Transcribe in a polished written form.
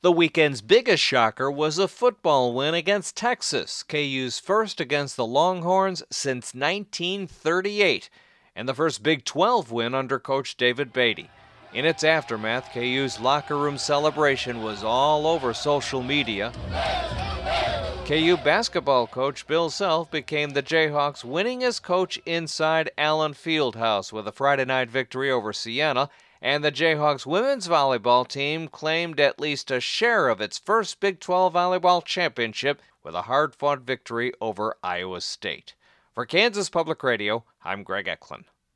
The weekend's biggest shocker was a football win against Texas, KU's first against the Longhorns since 1938, and the first Big 12 win under Coach David Beatty. In its aftermath, KU's locker room celebration was all over social media. KU basketball coach Bill Self became the Jayhawks' winningest coach inside Allen Fieldhouse with a Friday night victory over Siena, and the Jayhawks women's volleyball team claimed at least a share of its first Big 12 volleyball championship with a hard-fought victory over Iowa State. For Kansas Public Radio, I'm Greg Eklund.